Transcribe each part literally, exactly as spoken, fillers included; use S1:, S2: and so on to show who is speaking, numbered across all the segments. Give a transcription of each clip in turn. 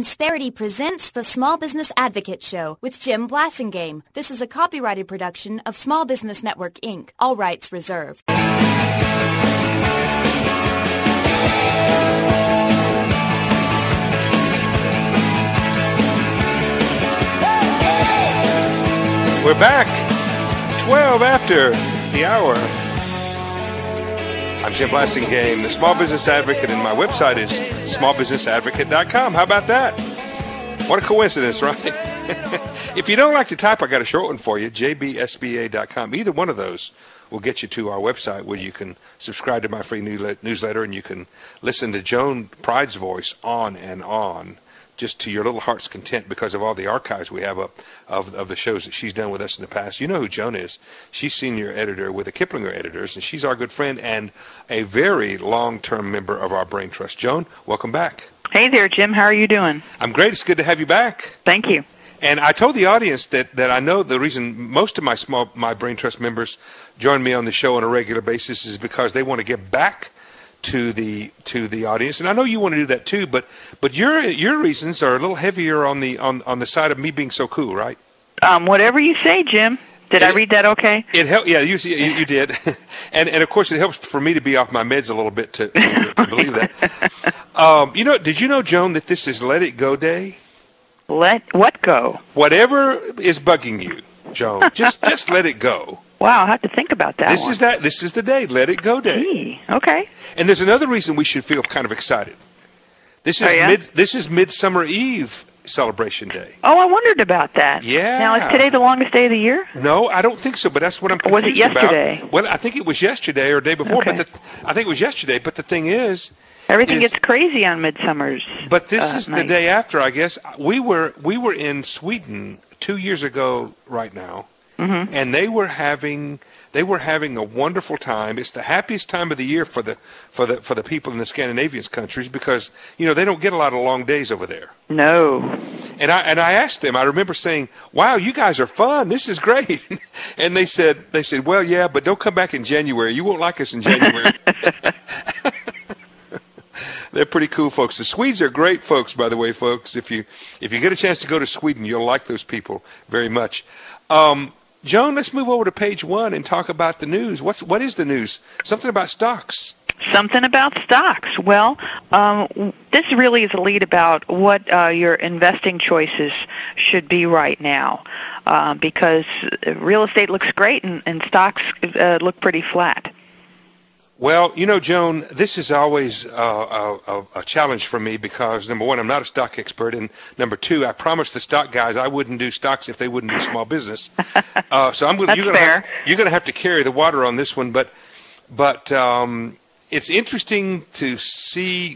S1: Insperity presents the Small Business Advocate Show with Jim Blasingame. This is a copyrighted production of Small Business Network, Incorporated. All rights reserved.
S2: We're back, twelve after the hour. I'm Jim Blasingame, the Small Business Advocate, and my website is small business advocate dot com. How about that? What a coincidence, right? If you don't like to type, I got a short one for you, j b s b a dot com. Either one of those will get you to our website where you can subscribe to my free newsletter and you can listen to Joan Pride's voice on and on, just to your little heart's content because of all the archives we have up of, of the shows that she's done with us in the past. You know who Joan is. She's senior editor with the Kiplinger Editors, and she's our good friend and a very long-term member of our Brain Trust. Joan, welcome back.
S3: Hey there, Jim. How are you doing?
S2: I'm great. It's good to have you back.
S3: Thank you.
S2: And I told the audience that, that I know the reason most of my small my Brain Trust members join me on the show on a regular basis is because they want to give back to the to the audience, and I know you want to do that too. But but your your reasons are a little heavier on the on, on the side of me being so cool, right?
S3: Um, whatever you say, Jim. Did it, I read that okay?
S2: It helped. Yeah, you you, you did, and and of course it helps for me to be off my meds a little bit to, to, to believe that. Um, you know, did you know, Joan, that this is Let It Go Day?
S3: Let what go?
S2: Whatever is bugging you, Joan, just just let it go.
S3: Wow, I have to think about that.
S2: This
S3: one.
S2: is that. This is the day. Let it go day.
S3: Gee, okay.
S2: And there's another reason we should feel kind of excited. This is
S3: oh, yeah?
S2: mid. This is Midsummer Eve celebration day.
S3: Oh, I wondered about that.
S2: Yeah.
S3: Now, is today the longest day of the year?
S2: No, I don't think so. But that's what I'm confused
S3: was it yesterday?
S2: about. Well, I think it was yesterday or the day before.
S3: Okay.
S2: But the, I think it was yesterday. But the thing is,
S3: everything
S2: is,
S3: gets crazy on Midsummer's.
S2: But this
S3: uh,
S2: is
S3: night.
S2: the day after, I guess. We were we were in Sweden two years ago right now,
S3: mm-hmm.
S2: and they were having. They were having a wonderful time. It's the happiest time of the year for the for the for the people in the Scandinavian countries because you know they don't get a lot of long days over there.
S3: No.
S2: And I and I asked them. I remember saying, "Wow, you guys are fun. This is great." And they said, "They said, well, yeah, but don't come back in January. You won't like us in January." They're pretty cool folks. The Swedes are great folks, by the way, folks. If you if you get a chance to go to Sweden, you'll like those people very much. Um, Joan, let's move over to page one and talk about the news. What's what is the news? Something about stocks.
S3: Something about stocks. Well, um, this really is a lead about what uh, your investing choices should be right now, uh, because real estate looks great and, and stocks uh, look pretty flat.
S2: Well, you know, Joan, this is always uh, a, a challenge for me because, number one, I'm not a stock expert, and number two, I promised the stock guys I wouldn't do stocks if they wouldn't do small business. Uh, so I'm going. You're going to have, you're going to have to carry the water on this one, but but um, it's interesting to see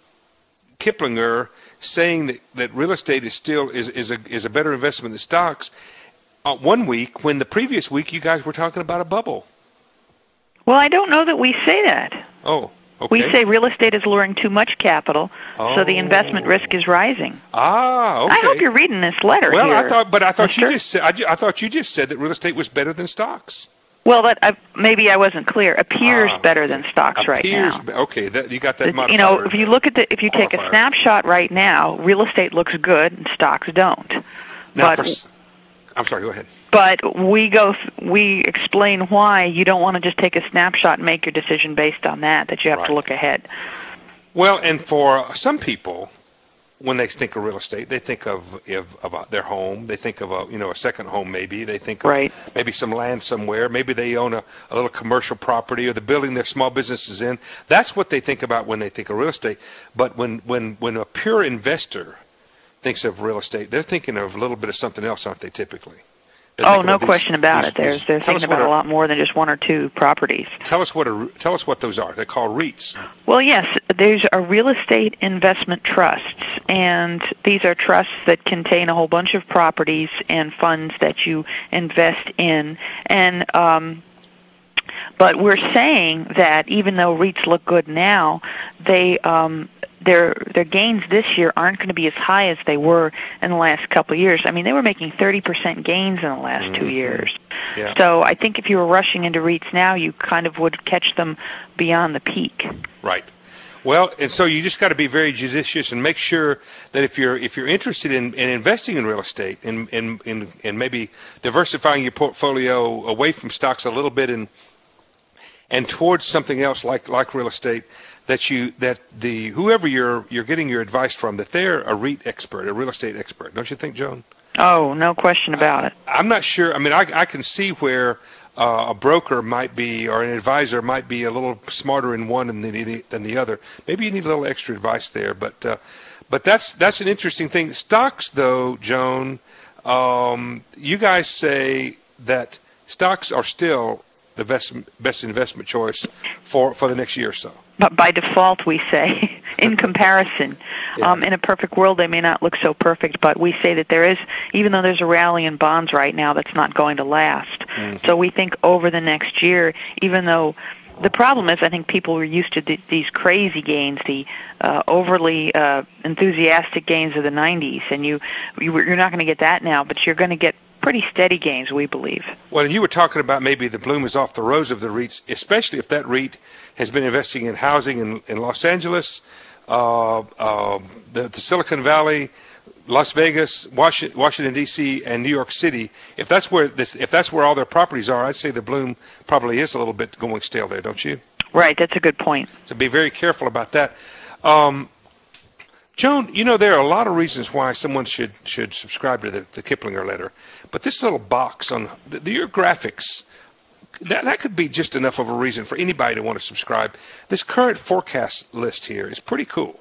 S2: Kiplinger saying that, that real estate is still is is a is a better investment than stocks. Uh, one week, when the previous week you guys were talking about a bubble.
S3: Well, I don't know that we say that.
S2: Oh, okay.
S3: We say real estate is luring too much capital,
S2: oh.
S3: so the investment risk is rising.
S2: Ah, okay.
S3: I hope you're reading this letter
S2: well,
S3: here.
S2: Well, I thought, but I thought
S3: Mister?
S2: you just said, I, I thought you just said that real estate was better than stocks.
S3: Well, that uh, maybe I wasn't clear. Appears
S2: ah,
S3: better than stocks
S2: appears,
S3: right now.
S2: Okay, that, you got that modifier.
S3: You know, if you look at the, if you take
S2: modifier.
S3: a snapshot right now, real estate looks good and stocks don't.
S2: Now,
S3: but,
S2: for, I'm sorry. Go ahead.
S3: But we go, we explain why you don't want to just take a snapshot and make your decision based on that. That you have
S2: right.
S3: to look ahead.
S2: Well, and for some people, when they think of real estate, they think of, of, of their home. They think of a you know a second home maybe. They think of
S3: right.
S2: maybe some land somewhere. Maybe they own a, a little commercial property or the building their small business is in. That's what they think about when they think of real estate. But when when when a pure investor thinks of real estate, they're thinking of a little bit of something else, aren't they? Typically.
S3: Oh, no these, question about
S2: these,
S3: it. They're,
S2: these,
S3: they're thinking about a, a lot more than just one or two properties.
S2: Tell us what a, tell us what those are. They're called REITs.
S3: Well, yes, there's a real estate investment trusts, and these are trusts that contain a whole bunch of properties and funds that you invest in. And um, but we're saying that even though REITs look good now, they um, their their gains this year aren't going to be as high as they were in the last couple of years. I mean, they were making thirty percent gains in the last mm-hmm. two years.
S2: Yeah.
S3: So I think if you were rushing into REITs now, you kind of would catch them beyond the peak.
S2: Right. Well, and so you just got to be very judicious and make sure that if you're if you're interested in, in investing in real estate and in, in, in maybe diversifying your portfolio away from stocks a little bit and and towards something else like like real estate, that you that the whoever you're you're getting your advice from, that they're a REIT expert, a real estate expert, don't you think, Joan?
S3: Oh, no question about it.
S2: I, I'm not sure. I mean, I I can see where uh, a broker might be or an advisor might be a little smarter in one than the than the other. Maybe you need a little extra advice there, but uh, but that's that's an interesting thing. Stocks, though, Joan, um, you guys say that stocks are still the best best investment choice for for the next year or so.
S3: But by default, we say, in comparison.
S2: Yeah.
S3: Um, in a perfect world, they may not look so perfect, but we say that there is, even though there's a rally in bonds right now, that's not going to last. Mm-hmm. So we think over the next year, even though the problem is, I think people were used to th- these crazy gains, the uh, overly uh, enthusiastic gains of the nineties, and you, you you're not going to get that now, but you're going to get pretty steady gains, we believe.
S2: Well, and you were talking about maybe the bloom is off the rose of the REITs, especially if that REIT has been investing in housing in, in Los Angeles, uh, uh, the, the Silicon Valley, Las Vegas, Washington, Washington D C, and New York City. If that's where this, if that's where all their properties are, I'd say the bloom probably is a little bit going stale there, don't you?
S3: Right, that's a good point.
S2: So be very careful about that. Um, Joan, you know, there are a lot of reasons why someone should should subscribe to the, the Kiplinger letter, but this little box on the, the, your graphics, that, that could be just enough of a reason for anybody to want to subscribe. This current forecast list here is pretty cool.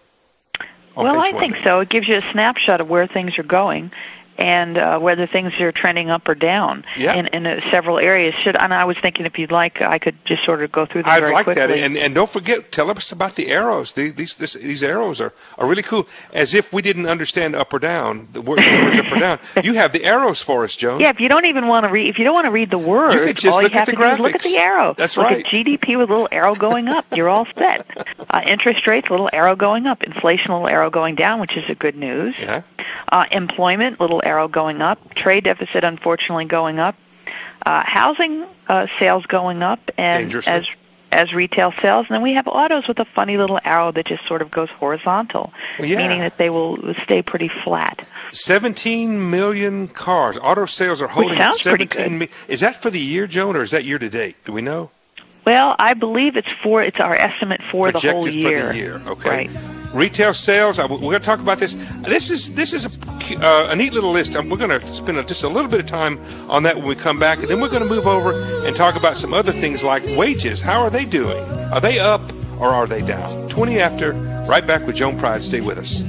S3: Well, I think so. It gives you a snapshot of where things are going and uh, whether things are trending up or down
S2: yeah.
S3: in, in uh, several areas. Should and I was thinking, if you'd like, I could just sort of go through them
S2: I'd
S3: very
S2: like
S3: quickly.
S2: that, and and don't forget, tell us about the arrows. These these this, these arrows are, are really cool. As if we didn't understand up or down, the words up or down. You have the arrows for us, Joan.
S3: Yeah, if you don't even want to read, if you don't want to read the words,
S2: you could just
S3: all
S2: look
S3: you have
S2: at the
S3: to
S2: graphics.
S3: do is look at the arrow.
S2: That's
S3: look
S2: right.
S3: At G D P with a little arrow going up. You're all set. Uh, interest rates, little arrow going up. Inflation, little arrow going down, which is a good news.
S2: Yeah.
S3: Uh, employment, little arrow going up. Trade deficit, unfortunately, going up. Uh, housing uh, sales going up, and as as retail sales. And then we have autos with a funny little arrow that just sort of goes horizontal,
S2: well, yeah.
S3: meaning that they will stay pretty flat.
S2: seventeen million cars. Auto sales are holding
S3: Which sounds
S2: seventeen
S3: pretty good.
S2: Mi- is that for the year, Joan, or is that year to date? Do we know?
S3: Well, I believe it's for it's our estimate for
S2: Projected
S3: the whole year.
S2: for the year. Okay.
S3: Right.
S2: Retail sales. I, we're going to talk about this. This is this is a, uh, a neat little list. We're going to spend a, just a little bit of time on that when we come back, and then we're going to move over and talk about some other things like wages. How are they doing? Are they up or are they down? twenty after. Right back with Joan Pride. Stay with us.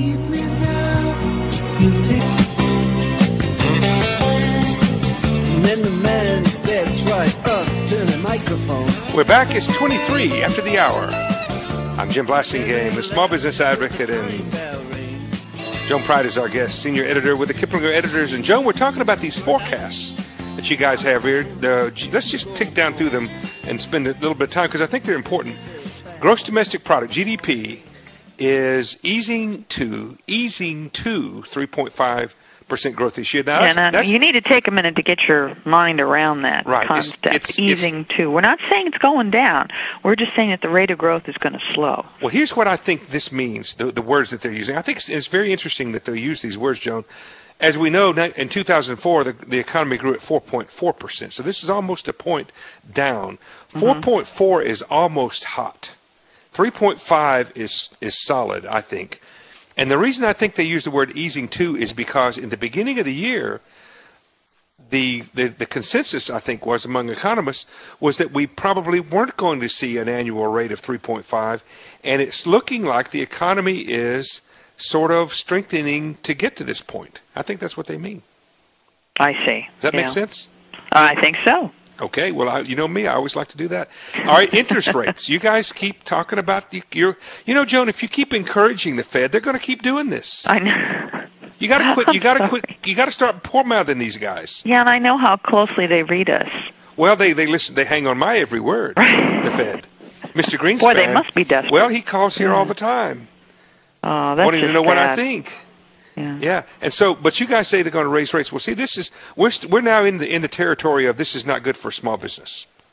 S4: Then the man steps right up to the microphone.
S2: We're back. It's twenty-three after the hour. I'm Jim Blasingame, the small business advocate, and Joan Pride is our guest, senior editor with the Kiplinger Editors. And Joan, we're talking about these forecasts that you guys have here. The, let's just tick down through them and spend a little bit of time because I think they're important. Gross domestic product, G D P, is easing to easing to three point five percent growth this year. Now,
S3: yeah,
S2: that's,
S3: now,
S2: that's,
S3: you need to take a minute to get your mind around that
S2: right.
S3: concept.
S2: It's, it's,
S3: easing
S2: it's,
S3: to. We're not saying it's going down. We're just saying that the rate of growth is going to slow.
S2: Well, here's what I think this means, the, the words that they're using. I think it's, it's very interesting that they use these words, Joan. As we know, in two thousand four, the, the economy grew at four point four percent. So this is almost a point down. four point four mm-hmm. is almost hot. three point five is is solid, I think. And the reason I think they use the word easing to is because in the beginning of the year, the, the, the consensus, I think, was among economists, was that we probably weren't going to see an annual rate of three point five. And it's looking like the economy is sort of strengthening to get to this point. I think that's what they mean.
S3: I see.
S2: Does that
S3: yeah.
S2: make sense?
S3: I think so.
S2: Okay, well, I, you know me, I always like to do that. All right, interest rates. You guys keep talking about the, your, you know, Joan, if you keep encouraging the Fed, they're going to keep doing this.
S3: I know.
S2: You got to quit. You got to
S3: sorry.
S2: quit. You got to start poor mouthing these guys.
S3: Yeah, and I know how closely they read us.
S2: Well, they they listen. They hang on my every word.
S3: Right.
S2: The Fed, Mister Greenspan.
S3: Boy, they must be desperate.
S2: Well, he calls here all the time.
S3: Oh, that's
S2: wanting
S3: just
S2: to know
S3: sad.
S2: what I think.
S3: Yeah.
S2: Yeah, and so, but you guys say they're going to raise rates. Well, see, this is we're st- we're now in the in the territory of this is not good for small business.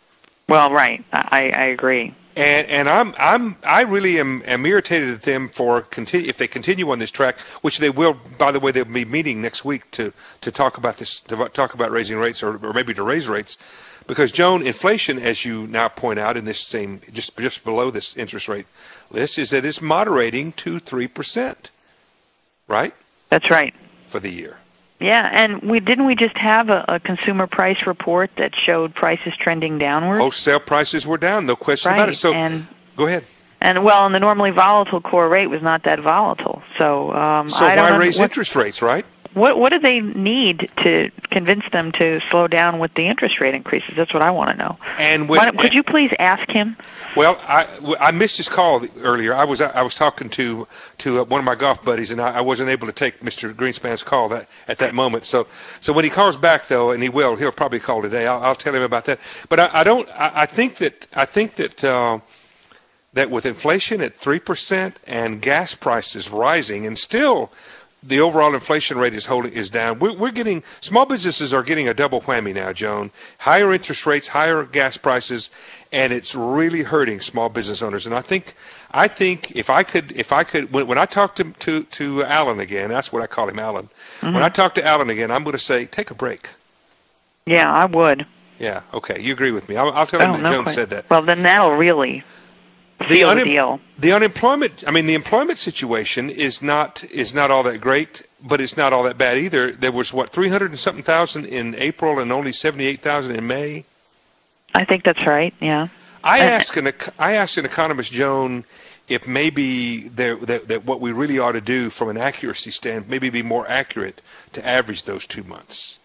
S3: Well, right. I, I agree.
S2: And and I'm I'm I really am, am irritated at them for continue if they continue on this track, which they will. By the way, they'll be meeting next week to, to talk about this, to talk about raising rates, or, or maybe to raise rates, because Joan, inflation, as you now point out in this same just just below this interest rate list, is that it's moderating to three percent, right?
S3: That's right.
S2: For the year.
S3: Yeah, and we didn't we just have a, a consumer price report that showed prices trending downward?
S2: Wholesale prices were down, no question
S3: right.
S2: about it. So
S3: and,
S2: go ahead.
S3: And well, and the normally volatile core rate was not that volatile. So um,
S2: so
S3: I don't
S2: why
S3: know
S2: raise
S3: what,
S2: interest rates, right?
S3: What what do they need to convince them to slow down with the interest rate increases? That's what I want to know.
S2: And when,
S3: why, could you please ask him?
S2: Well, I, I missed his call earlier. I was I was talking to to one of my golf buddies, and I, I wasn't able to take Mister Greenspan's call that at that moment. So so when he calls back, though, and he will, he'll probably call today. I'll, I'll tell him about that. But I, I don't. I, I think that I think that uh, that with inflation at three percent and gas prices rising, and still the overall inflation rate is holding is down. We're, we're getting small businesses are getting a double whammy now, Joan. Higher interest rates, higher gas prices, and it's really hurting small business owners. And I think, I think if I could, if I could, when, when I talk to to to Alan again, that's what I call him, Alan. Mm-hmm. When I talk to Alan again, I'm going to say, take a break.
S3: Yeah, I would.
S2: Yeah. Okay. You agree with me? I'll, I'll tell him
S3: oh,
S2: that
S3: no
S2: Joan
S3: quite.
S2: said that.
S3: Well, then that'll really.
S2: The, un-
S3: deal.
S2: the unemployment, I mean, the employment situation is not is not all that great, but it's not all that bad either. There was, what, three hundred and something thousand in April and only seventy-eight thousand in May?
S3: I think that's right, yeah.
S2: I asked an, I asked an economist, Joan, if maybe there, that, that what we really ought to do from an accuracy standpoint, maybe be more accurate to average those two months.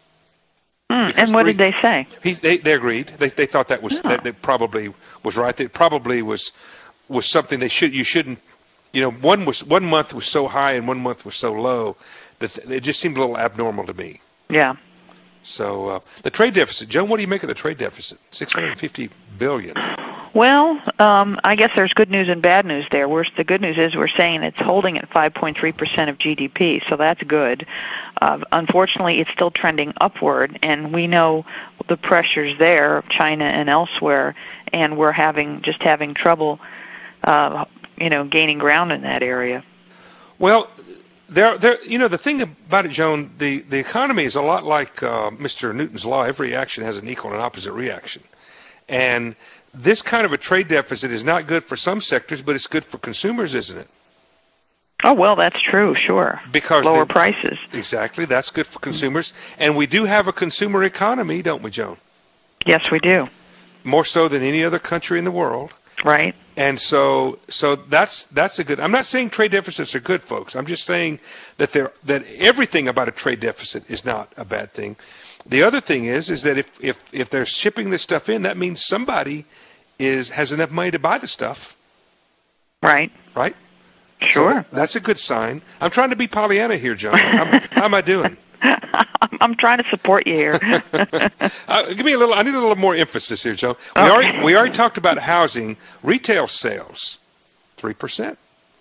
S3: Mm, and what three, did they say?
S2: He, they, they agreed. They, they thought that was oh. that, that probably was right. That probably was was something they should you shouldn't. You know, one was one month was so high and one month was so low that it just seemed a little abnormal to me.
S3: Yeah.
S2: So uh, the trade deficit, Joan, what do you make of the trade deficit? six hundred fifty billion dollars.
S3: Well, um, I guess there's good news and bad news there. We're, the good news is we're saying it's holding at five point three percent of G D P, so that's good. Uh, unfortunately, it's still trending upward, and we know the pressures there, China and elsewhere, and we're having just having trouble, uh, you know, gaining ground in that area.
S2: Well, there, there, you know, the thing about it, Joan, the, the economy is a lot like uh, Mister Newton's law. Every action has an equal and opposite reaction, and this kind of a trade deficit is not good for some sectors, but it's good for consumers, isn't it?
S3: Oh, well, that's true, sure.
S2: Because
S3: lower
S2: they,
S3: prices.
S2: Exactly. That's good for consumers. And we do have a consumer economy, don't we, Joan?
S3: Yes, we do.
S2: More so than any other country in the world.
S3: Right.
S2: And so so that's that's a good. I'm not saying trade deficits are good, folks. I'm just saying that they're that everything about a trade deficit is not a bad thing. The other thing is is that if if if they're shipping this stuff in, that means somebody is has enough money to buy the stuff.
S3: Right.
S2: Right?
S3: Sure.
S2: So that's a good sign. I'm trying to be Pollyanna here, Joan. How, how am I doing?
S3: I'm trying to support you here.
S2: uh, give me a little. I need a little more emphasis here, Joan. We
S3: okay.
S2: already we already talked about housing, retail sales, three percent.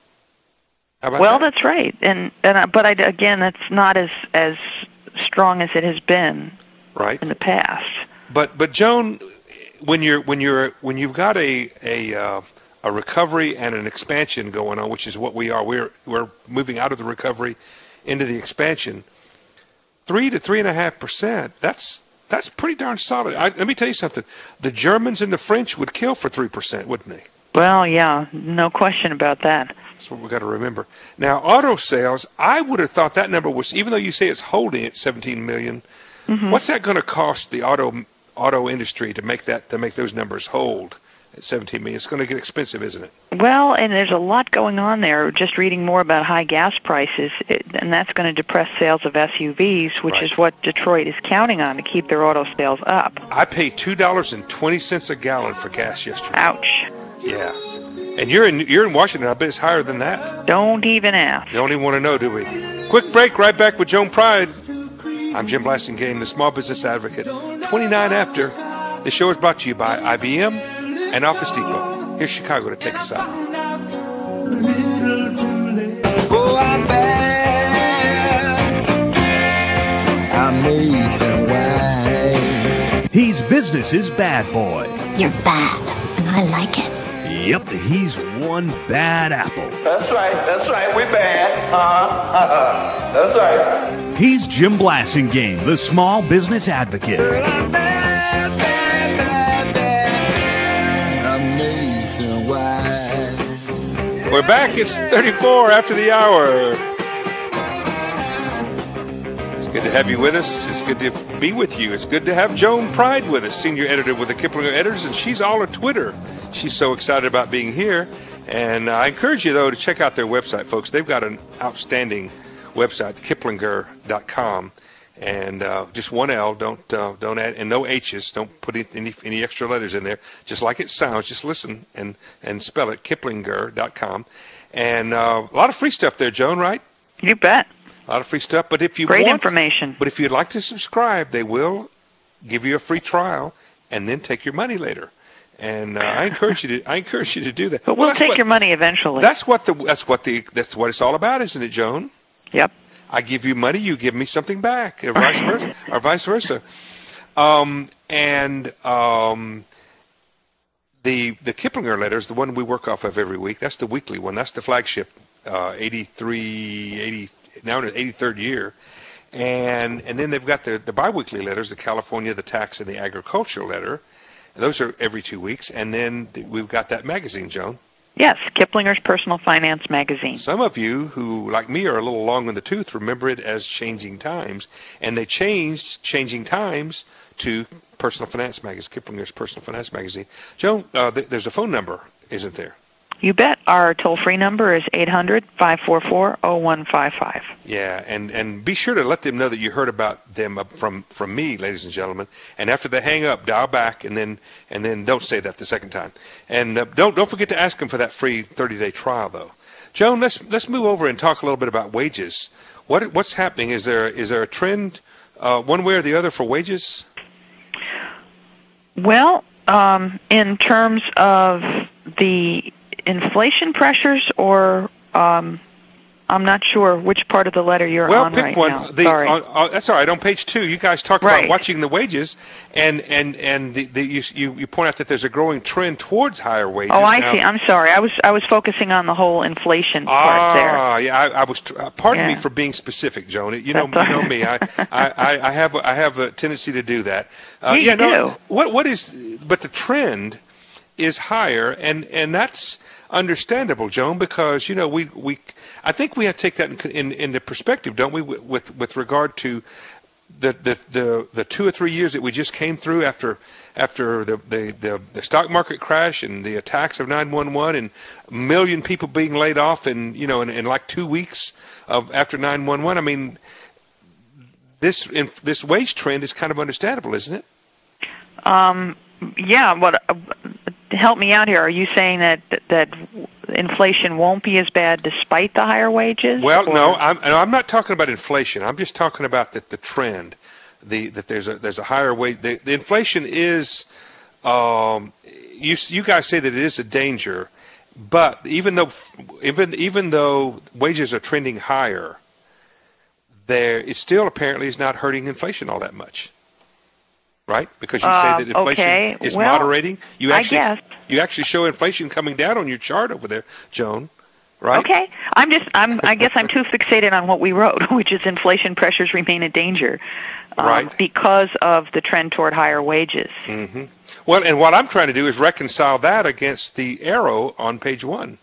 S2: How about
S3: well,
S2: that?
S3: That's right, and and I, but I, again, that's not as as strong as it has been
S2: right
S3: in the past.
S2: But but Joan, when you're when you're when you've got a a uh, a recovery and an expansion going on, which is what we are. We're we're moving out of the recovery into the expansion. Three to three and a half percent. That's that's pretty darn solid. I, let me tell you something. The Germans and the French would kill for three percent, wouldn't they?
S3: Well, yeah, no question about that.
S2: That's what we've got to remember. Now, auto sales, I would have thought that number was, even though you say it's holding at seventeen million, mm-hmm. what's that going to cost the auto auto industry to make that to make those numbers hold at seventeen million? It's going to get expensive, isn't it?
S3: Well, and there's a lot going on there. Just reading more about high gas prices, it, and that's going to depress sales of S U Vs, which
S2: right.
S3: is what Detroit is counting on to keep their auto sales up.
S2: I paid two dollars and twenty cents a gallon for gas yesterday.
S3: Ouch.
S2: Yeah. And you're in you're in Washington. I bet it's higher than that.
S3: Don't even ask.
S2: You don't even want to know, do we? Quick break. Right back with Joan Pride. I'm Jim Blasingame, the Small Business Advocate. twenty-nine after. The show is brought to you by I B M and Office Depot. Here's Chicago to take us out.
S4: Oh, I'm bad. Amazing why.
S5: He's business business's bad boy.
S6: You're bad, and I like it.
S5: Yep, he's one bad apple.
S7: That's right, that's right, we're bad. Uh-huh. That's right.
S5: He's Jim Blasingame, the small business advocate.
S2: We're back. It's thirty-four after the hour. It's good to have you with us. It's good to be with you. It's good to have Joan Pride with us, senior editor with the Kiplinger Editors, and she's all on Twitter. She's so excited about being here. And uh, I encourage you, though, to check out their website, folks. They've got an outstanding website, kiplinger dot com. And uh, just one L, don't uh, don't add, and no H's. Don't put any any extra letters in there. Just like it sounds. Just listen and, and spell it, kiplinger dot com. And uh, a lot of free stuff there, Joan, right?
S3: You bet.
S2: A lot of free stuff. But if you
S3: Great
S2: want,
S3: information.
S2: But if you'd like to subscribe, they will give you a free trial and then take your money later. And uh, I encourage you to I encourage you to do that.
S3: But we'll
S2: well,
S3: take
S2: what,
S3: your money eventually.
S2: That's what the that's what the that's what it's all about, isn't it, Joan?
S3: Yep.
S2: I give you money, you give me something back, or vice versa. or vice versa. Um, and um, the the Kiplinger letters, the one we work off of every week, that's the weekly one. That's the flagship, uh, eighty-three, eighty, now in the eighty-third year. And and then they've got the, the biweekly letters, the California, the tax, and the agricultural letter. Those are every two weeks. And then we've got that magazine, Joan.
S3: Yes, Kiplinger's Personal Finance Magazine.
S2: Some of you who, like me, are a little long in the tooth remember it as Changing Times, and they changed Changing Times to Personal Finance Magazine, Kiplinger's Personal Finance Magazine. Joan, uh, th- there's a phone number, isn't there?
S3: You bet. Our toll-free number is eight hundred, five four four, zero one five five.
S2: Yeah, and, and be sure to let them know that you heard about them from, from me, ladies and gentlemen. And after they hang up, dial back, and then and then don't say that the second time. And uh, don't don't forget to ask them for that free thirty-day trial, though. Joan, let's let's move over and talk a little bit about wages. What what's happening? Is there is there a trend uh, one way or the other for wages?
S3: Well, um, in terms of the inflation pressures, or um, I'm not sure which part of the letter you're
S2: well,
S3: on
S2: pick
S3: right
S2: one.
S3: now.
S2: The,
S3: Sorry.
S2: uh, uh, that's all right. On page two, you guys talk
S3: Right.
S2: about watching the wages, and and and the, the, you, you you point out that there's a growing trend towards higher wages.
S3: Oh, I
S2: now,
S3: see. I'm sorry. I was I was focusing on the whole inflation
S2: ah,
S3: part there.
S2: Ah, yeah. I, I was. Uh, pardon
S3: Yeah.
S2: me for being specific, Joan. You know,
S3: That's
S2: you know
S3: all
S2: me. I, I, I, I have I have a tendency to do that. Uh,
S3: You
S2: yeah, no.
S3: do.
S2: What what is? But the trend is higher, and and that's understandable, Joan, because you know we, we I think we have to take that in, in into perspective, don't we, with with regard to the, the the the two or three years that we just came through after after the the, the, the stock market crash and the attacks of nine one one and a million people being laid off in you know in, in like two weeks of after nine one one. I mean, this in, this wage trend is kind of understandable, isn't it?
S3: Um, yeah. What? Uh, help me out here. Are you saying that that inflation won't be as bad despite the higher wages?
S2: Well,
S3: or?
S2: no, I'm I'm not talking about inflation. I'm just talking about the, the trend, the that there's a there's a higher wage. The, the inflation is, um, you you guys say that it is a danger, but even though even even though wages are trending higher, there it still apparently is not hurting inflation all that much. Right, because you say
S3: Uh,
S2: that inflation
S3: okay.
S2: is
S3: Well,
S2: moderating. You
S3: I
S2: actually
S3: guess.
S2: you actually show inflation coming down on your chart over there, Joan. Right?
S3: Okay. I'm just. I'm. I guess I'm too fixated on what we wrote, which is inflation pressures remain a danger, um,
S2: Right.
S3: because of the trend toward higher wages.
S2: Mm-hmm. Well, and what I'm trying to do is reconcile that against the arrow on page one.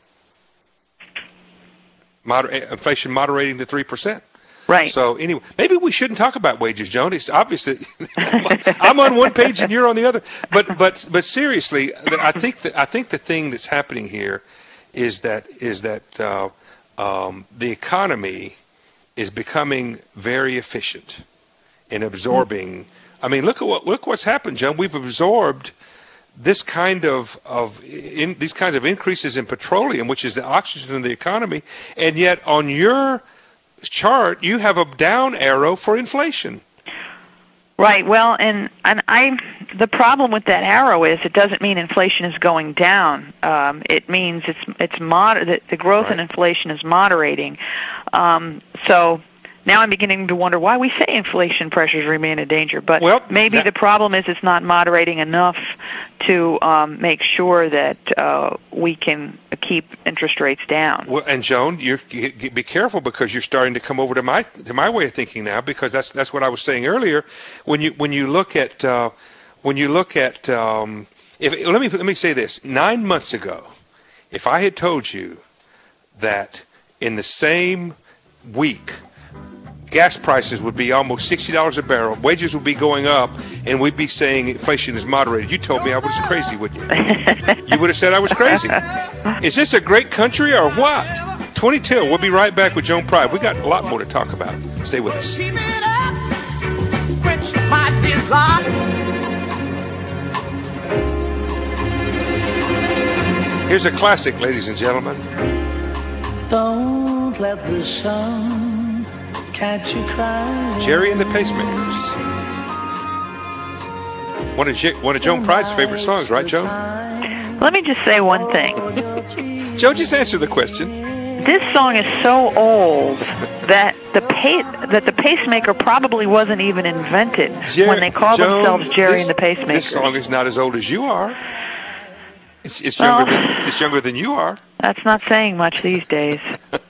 S2: Moder- inflation moderating to three percent.
S3: Right.
S2: So anyway, maybe we shouldn't talk about wages, Joan. It's obvious that I'm on one page and you're on the other. But but but seriously, I think that I think the thing that's happening here is that is that uh, um, the economy is becoming very efficient in absorbing. I mean, look at what look what's happened, Joan. We've absorbed this kind of of in, these kinds of increases in petroleum, which is the oxygen of the economy, and yet on your chart you have a down arrow for inflation.
S3: Right. Well, and and I the problem with that arrow is it doesn't mean inflation is going down. Um, it means it's it's moder- the, the growth
S2: Right.
S3: in inflation is moderating. Um, so now I'm beginning to wonder why we say inflation pressures remain a danger. But
S2: well,
S3: maybe
S2: that,
S3: the problem is it's not moderating enough to um, make sure that uh, we can keep interest rates down.
S2: Well, and Joan, you're, you, be careful because you're starting to come over to my to my way of thinking now, because that's that's what I was saying earlier. When you when you look at uh, when you look at um, if let me let me say this: nine months ago, if I had told you that in the same week, gas prices would be almost sixty dollars a barrel, wages would be going up, and we'd be saying inflation is moderated, you told me I was crazy, wouldn't you? You would have said I was crazy. Is this a great country or what? twenty-two, we'll be right back with Joan Pride. We got a lot more to talk about. Stay with us. Here's a classic, ladies and gentlemen.
S8: Don't let the sun catch you crying.
S2: Jerry and the Pacemakers. One of, J- one of Joan Pride's favorite songs, right, Joan?
S3: Let me just say one thing.
S2: Joan, just answer the question.
S3: This song is so old that the pa- that the pacemaker probably wasn't even invented
S2: Jer-
S3: when they called
S2: Joan,
S3: themselves Jerry
S2: this,
S3: and the Pacemakers.
S2: This song is not as old as you are. It's, it's
S3: well,
S2: younger than it's younger than you are.
S3: That's not saying much these days.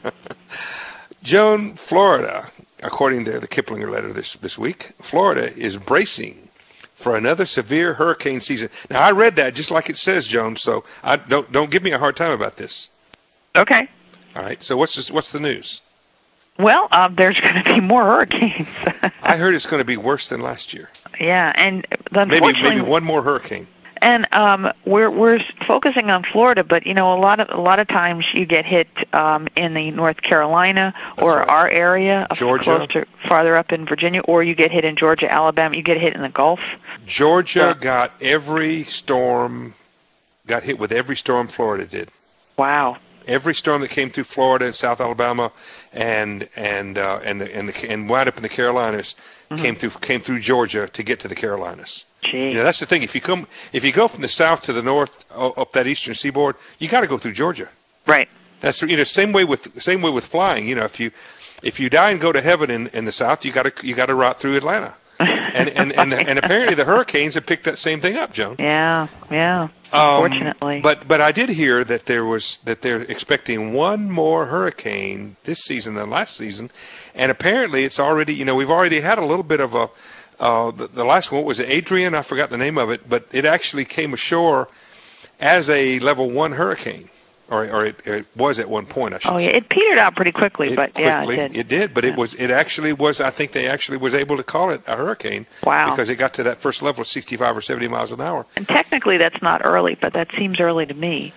S2: Joan, Florida, according to the Kiplinger letter this this week, Florida is bracing for another severe hurricane season. Now I read that just like it says, Joan. So I don't don't give me a hard time about this.
S3: Okay.
S2: All right. So what's this, what's the news?
S3: Well, um, there's going to be more hurricanes.
S2: I heard it's going to be worse than last year.
S3: Yeah, and unfortunately,
S2: maybe maybe one more hurricane.
S3: And um, we're we're focusing on Florida, but you know a lot of a lot of times you get hit um, in the North Carolina or
S2: right.
S3: our area,
S2: Georgia,
S3: closer, farther up in Virginia, or you get hit in Georgia, Alabama. You get hit in the Gulf.
S2: Georgia
S3: so,
S2: got every storm, got hit with every storm Florida did.
S3: Wow.
S2: Every storm that came through Florida and South Alabama, and and uh, and the, and the, and wound up in the Carolinas, mm-hmm. came through came through Georgia to get to the Carolinas.
S3: Gee.
S2: You know, that's the thing. If you come, if you go from the south to the north up that eastern seaboard, you got to go through Georgia.
S3: Right.
S2: That's you know same way with same way with flying. You know, if you if you die and go to heaven in, in the south, you got to you got to route through Atlanta. And and and, and apparently the hurricanes have picked that same thing up, Joan.
S3: Yeah, yeah.
S2: Um,
S3: Unfortunately.
S2: But but I did hear that there was that they're expecting one more hurricane this season than last season, and apparently it's already you know we've already had a little bit of a uh, the, the last one, what was it, Adrian? I forgot the name of it, but it actually came ashore as a level one hurricane. Or, or it, it was at one point, I should
S3: say. Oh, yeah,
S2: say.
S3: it petered out pretty quickly,
S2: it
S3: but
S2: quickly,
S3: yeah, it did.
S2: It did, but
S3: yeah.
S2: it was. It actually was. I think they actually was able to call it a hurricane.
S3: Wow.
S2: Because it got to that first level of sixty-five or seventy miles an hour.
S3: And technically, that's not early, but that seems early to me.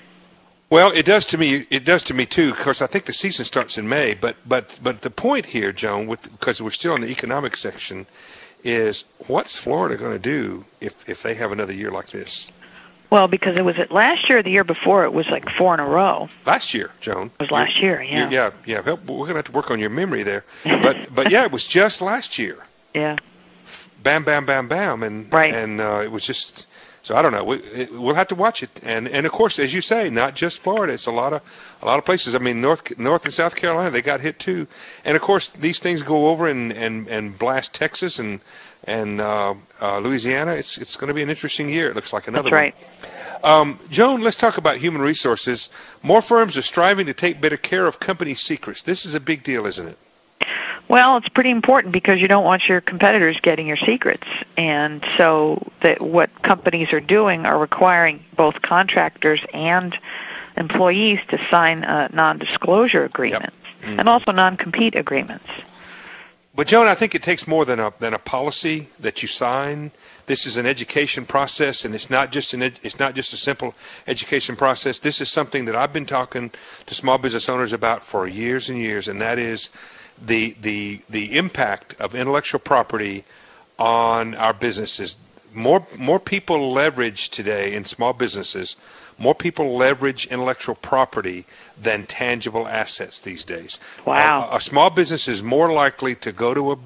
S2: Well, it does to me. It does to me too, because I think the season starts in May. But but but the point here, Joan, with because we're still in the economic section, is what's Florida going to do if if they have another year like this?
S3: Well, because it was it last year or the year before, it was like four in a row.
S2: Last year, Joan.
S3: It was last year, yeah.
S2: Yeah, yeah. We're going to have to work on your memory there. But but yeah, it was just last year.
S3: Yeah.
S2: Bam, bam, bam, bam, and
S3: right.
S2: and uh, it was just. So I don't know. We, it, we'll have to watch it, and and of course, as you say, not just Florida. It's a lot of a lot of places. I mean, North North and South Carolina, they got hit too. And of course, these things go over and and, and blast Texas and and uh, uh, Louisiana. It's it's going to be an interesting year. It looks like another
S3: That's right.
S2: one. Um, Joan, let's talk about human resources. More firms are striving to take better care of company secrets. This is a big deal, isn't it?
S3: Well, it's pretty important because you don't want your competitors getting your secrets. And so that what companies are doing are requiring both contractors and employees to sign uh, non-disclosure agreements yep. mm-hmm. and also non-compete agreements.
S2: But, Joan, I think it takes more than a than a policy that you sign. This is an education process, and it's not just an ed- it's not just a simple education process. This is something that I've been talking to small business owners about for years and years, and that is the the the impact of intellectual property on our businesses. More more people leverage today in small businesses. More people leverage intellectual property than tangible assets these days.
S3: Wow.
S2: A, a small business is more likely to go to a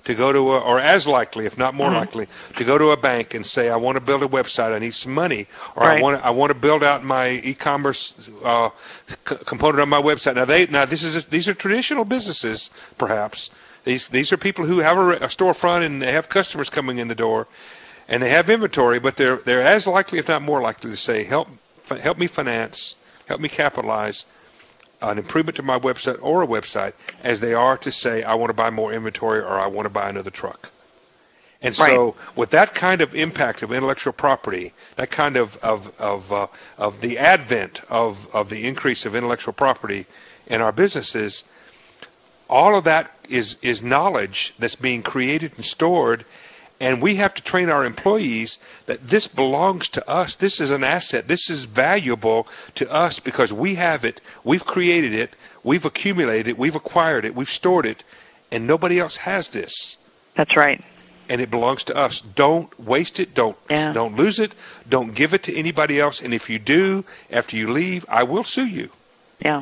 S2: to go to a, or as likely, if not more
S3: mm-hmm.
S2: likely, to go to a bank and say, I want to build a website, I need some money, or
S3: right.
S2: I want to, I want to build out my e-commerce uh, c- component on my website. Now they now this is a, these are traditional businesses, perhaps. These these are people who have a, a storefront and they have customers coming in the door, and they have inventory, but they're they're as likely, if not more likely, to say, help help me finance, help me capitalize an improvement to my website or a website, as they are to say, I want to buy more inventory or I want to buy another truck. And so right. with that kind of impact of intellectual property, that kind of of of, uh, of the advent of, of the increase of intellectual property in our businesses, all of that is is knowledge that's being created and stored. And we have to train our employees that this belongs to us. This is an asset. This is valuable to us because we have it. We've created it. We've accumulated it. We've acquired it. We've stored it. And nobody else has this.
S3: That's right.
S2: And it belongs to us. Don't waste it. Don't
S3: yeah.
S2: don't lose it. Don't give it to anybody else. And if you do, after you leave, I will sue you.
S3: Yeah.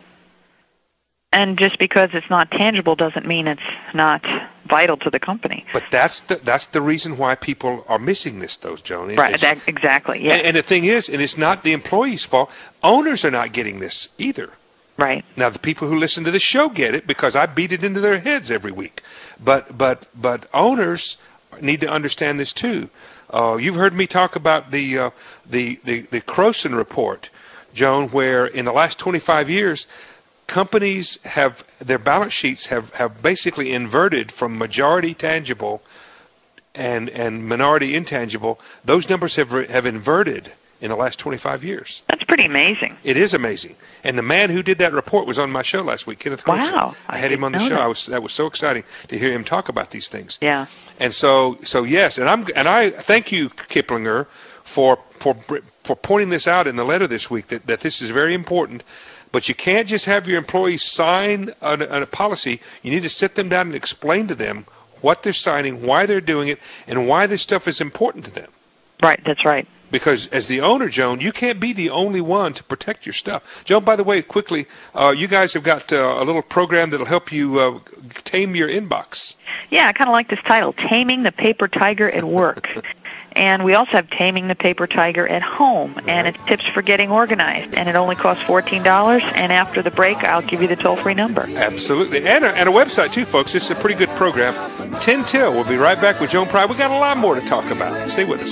S3: And just because it's not tangible doesn't mean it's not vital to the company.
S2: But that's the that's the reason why people are missing this, though, Joan.
S3: Right, that, exactly, yeah.
S2: And, and the thing is, and it's not the employee's fault, owners are not getting this either.
S3: Right.
S2: Now, the people who listen to the show get it because I beat it into their heads every week. But but but owners need to understand this, too. Uh, you've heard me talk about the, uh, the, the, the Croson report, Joan, where in the last twenty-five years, companies have, their balance sheets have, have basically inverted from majority tangible and and minority intangible. Those numbers have have inverted in the last twenty-five years.
S3: That's pretty amazing.
S2: It is amazing. And the man who did that report was on my show last week, Kenneth Croson.
S3: Wow.
S2: I had him on the show. That. I was that was so exciting to hear him talk about these things.
S3: Yeah.
S2: And so so yes, and I'm and I thank you, Kiplinger, for for for pointing this out in the letter this week, that, that this is very important. But you can't just have your employees sign a, a policy. You need to sit them down and explain to them what they're signing, why they're doing it, and why this stuff is important to them.
S3: Right, that's right.
S2: Because as the owner, Joan, you can't be the only one to protect your stuff. Joan, by the way, quickly, uh, you guys have got uh, a little program that'll help you uh, tame your inbox.
S3: Yeah, I kind of like this title, Taming the Paper Tiger at Work. And we also have Taming the Paper Tiger at Home, right. And it's tips for getting organized. And it only costs fourteen dollars, and after the break, I'll give you the toll-free number.
S2: Absolutely. And a, and a website, too, folks. This is a pretty good program. ten till. We'll be right back with Joan Pride. We got a lot more to talk about. Stay with us.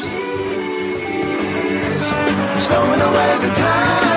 S8: Stowing away the time.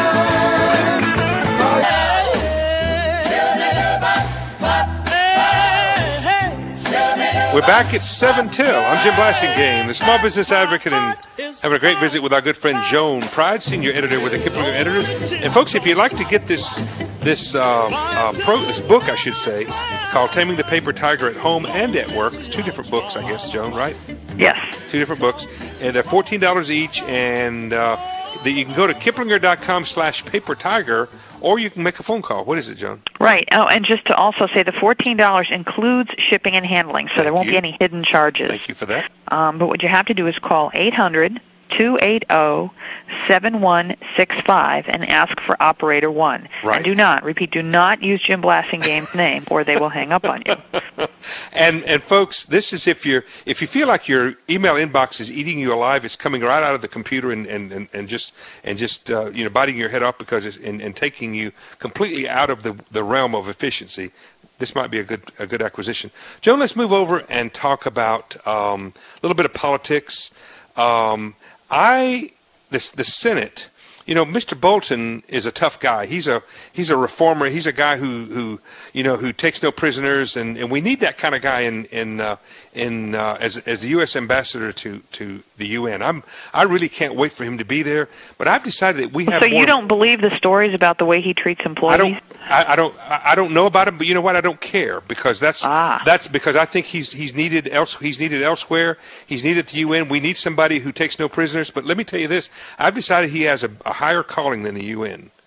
S2: We're back at seven till. I'm Jim Blasingame, the small business advocate, and having a great visit with our good friend Joan Pride, senior editor with the Kiplinger Editors. And folks, if you'd like to get this this uh, uh, pro this book, I should say, called "Taming the Paper Tiger at Home and at Work," it's two different books, I guess, Joan, right?
S3: Yes.
S2: Two different books, and they're fourteen dollars each, and uh, the, you can go to kiplinger dot com slash paper tiger. Or you can make a phone call. What is it, Joan?
S3: Right. Oh, and just to also say the fourteen dollars includes shipping and handling, so
S2: Thank
S3: there won't
S2: you.
S3: be any hidden charges.
S2: Thank you for that.
S3: Um, but what you have to do is call eight hundred, two eight zero, seven one six five and ask for operator one.
S2: Right.
S3: And do not, repeat, do not use Jim Blasingame's name or they will hang up on you.
S2: And and folks, this is if you're if you feel like your email inbox is eating you alive, it's coming right out of the computer and and, and, and just and just uh, you know biting your head off because it's and, and taking you completely out of the, the realm of efficiency. This might be a good a good acquisition. Joan, let's move over and talk about um, a little bit of politics. Um, I this the Senate. You know, Mister Bolton is a tough guy. He's a he's a reformer. He's a guy who, who you know who takes no prisoners, and, and we need that kind of guy in in uh, in uh, as as the U S ambassador to, to the U N. I'm I really can't wait for him to be there. But I've decided that we have.
S3: So you
S2: more,
S3: don't believe the stories about the way he treats employees?
S2: I don't. I, I don't. I don't know about him, but you know what? I don't care because that's
S3: ah.
S2: that's because I think he's he's needed else. He's needed elsewhere. He's needed at the U N. We need somebody who takes no prisoners. But let me tell you this: I've decided he has a, a higher calling than the U N.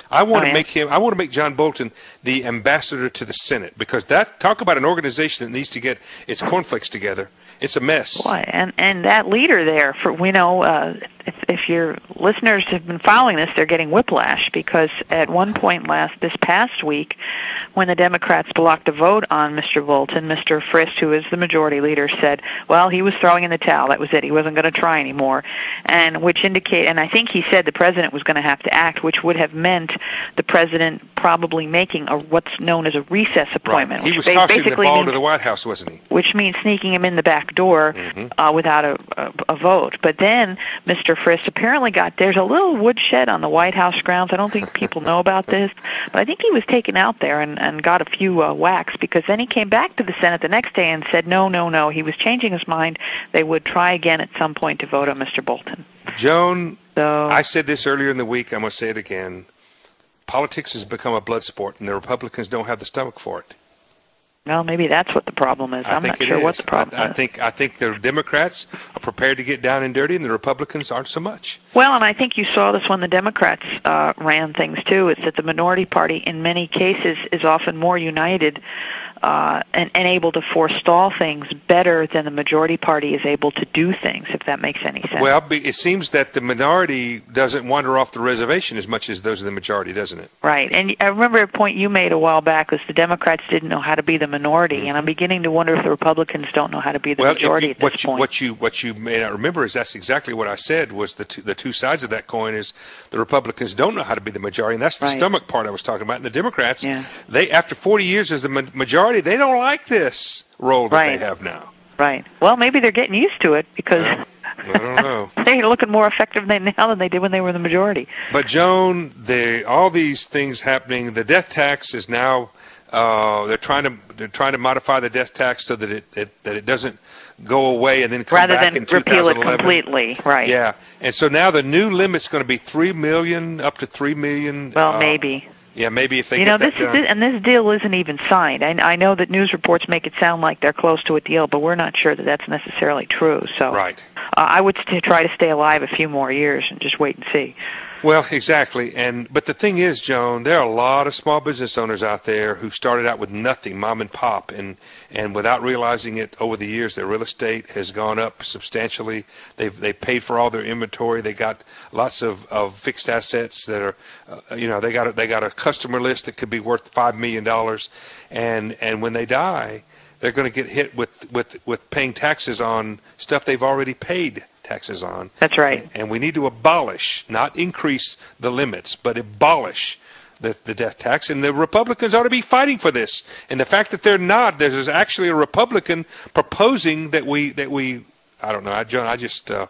S2: I want
S3: Oh,
S2: to
S3: yeah?
S2: make him. I want to make John Bolton the ambassador to the Senate, because that talk about an organization that needs to get its cornflakes together. It's a mess.
S3: Boy, and and that leader there, for we know, uh, if, if your listeners have been following this, they're getting whiplash, because at one point last this past week, when the Democrats blocked a vote on Mister Bolton, Mister Frist, who is the majority leader, said, well, he was throwing in the towel. That was it. He wasn't going to try anymore, and which indicate, and I think he said the president was going to have to act, which would have meant the president probably making a what's known as a recess appointment.
S2: Right. He
S3: which
S2: was tossing the
S3: basically
S2: ball
S3: means,
S2: to the White House, wasn't he?
S3: which means sneaking him in the back door
S2: Mhm.
S3: uh, without a, a, a vote. But then Mister Frist apparently got, there's a little woodshed on the White House grounds. I don't think people know about this, but I think he was taken out there and, and got a few uh, whacks, because then he came back to the Senate the next day and said, no, no, no, he was changing his mind. They would try again at some point to vote on Mister Bolton.
S2: Joan,
S3: So
S2: I said this earlier in the week. I'm going to say it again. Politics has become a blood sport, and the Republicans don't have the stomach for it.
S3: Well, maybe that's what the problem is.
S2: I
S3: I'm
S2: think
S3: not
S2: it
S3: sure
S2: is.
S3: what the problem
S2: I, I
S3: is.
S2: think I think the Democrats are prepared to get down and dirty, and the Republicans aren't so much.
S3: Well, and I think you saw this when the Democrats uh, ran things, too. It's that the minority party, in many cases, is often more united uh, and, and able to forestall things better than the majority party is able to do things, if that makes any sense.
S2: Well, be- it seems that the minority doesn't wander off the reservation as much as those of the majority, doesn't it?
S3: Right. And I remember a point you made a while back was the Democrats didn't know how to be the minority, mm-hmm. and I'm beginning to wonder if the Republicans don't know how to be the
S2: well,
S3: majority
S2: you,
S3: at this
S2: what you,
S3: point.
S2: What you what you may not remember is that's exactly what I said was the two, the two sides of that coin is the Republicans don't know how to be the majority, and that's the
S3: Right.
S2: stomach part I was talking about. And the Democrats,
S3: Yeah.
S2: they after forty years as the ma- majority, they don't like this role that
S3: Right.
S2: they have now.
S3: Right. Well, maybe they're getting used to it, because
S2: Well, I don't know.
S3: they're looking more effective than now than they did when they were the majority.
S2: But Joan, they all these things happening. The death tax is now uh, they're trying to they're trying to modify the death tax so that it, it that it doesn't go away and then come
S3: Rather
S2: back
S3: than
S2: in
S3: repeal it
S2: two thousand eleven.
S3: completely. Right.
S2: Yeah, and so now the new limit's going to be three million, up to three million.
S3: Well,
S2: uh,
S3: maybe.
S2: Yeah, maybe if they
S3: You
S2: get
S3: know,
S2: that
S3: this is
S2: done.
S3: it, and this deal isn't even signed. I, I know that news reports make it sound like they're close to a deal, but we're not sure that that's necessarily true. So
S2: Right.
S3: uh, I would st- try to stay alive a few more years and just wait and see.
S2: Well, exactly. And but the thing is, Joan, there are a lot of small business owners out there who started out with nothing, mom and pop, and and without realizing it, over the years, their real estate has gone up substantially. They've they paid for all their inventory. They got lots of, of fixed assets that are, uh, you know, they got a, they got a customer list that could be worth five million dollars, and and when they die, they're going to get hit with with with paying taxes on stuff they've already paid taxes on.
S3: That's right.
S2: And we need to abolish, not increase the limits, but abolish the, the death tax. And the Republicans ought to be fighting for this. And the fact that they're not, there's actually a Republican proposing that we, that we, I don't know, I, John, I just, uh,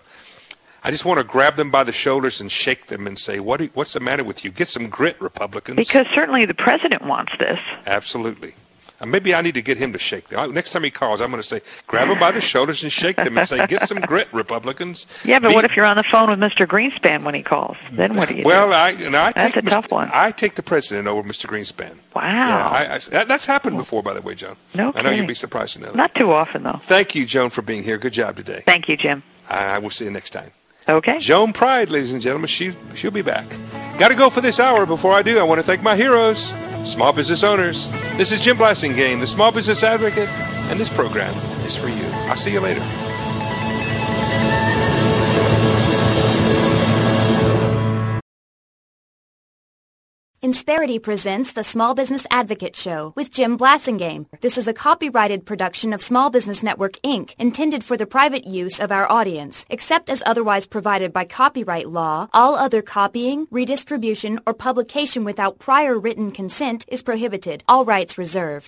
S2: I just want to grab them by the shoulders and shake them and say, what, what's the matter with you? Get some grit, Republicans.
S3: Because certainly the president wants this.
S2: Absolutely. Uh, maybe I need to get him to shake them. Next time he calls, I'm going to say, grab him by the shoulders and shake them and say, get some grit, Republicans.
S3: Yeah, but
S2: Be-
S3: what if you're on the phone with Mister Greenspan when he calls? Then what do you
S2: Well,
S3: do?
S2: I, and I
S3: That's
S2: take
S3: a tough
S2: Mister
S3: one.
S2: I take the president over Mister Greenspan.
S3: Wow.
S2: Yeah, I, I, that, that's happened before, by the way, Joan.
S3: No
S2: I know
S3: kidding.
S2: you'd be surprised to know that.
S3: Not too often, though.
S2: Thank you, Joan, for being here. Good job today.
S3: Thank you, Jim.
S2: I, I will see you next time.
S3: Okay.
S2: Joan Pride, ladies and gentlemen, she, she'll be back. Got to go for this hour. Before I do, I want to thank my heroes, small business owners. This is Jim Blasingame, the Small Business Advocate, and this program is for you. I'll see you later.
S1: Insperity presents the Small Business Advocate Show with Jim Blasingame. This is a copyrighted production of Small Business Network, Incorporated, intended for the private use of our audience. Except as otherwise provided by copyright law, all other copying, redistribution, or publication without prior written consent is prohibited. All rights reserved.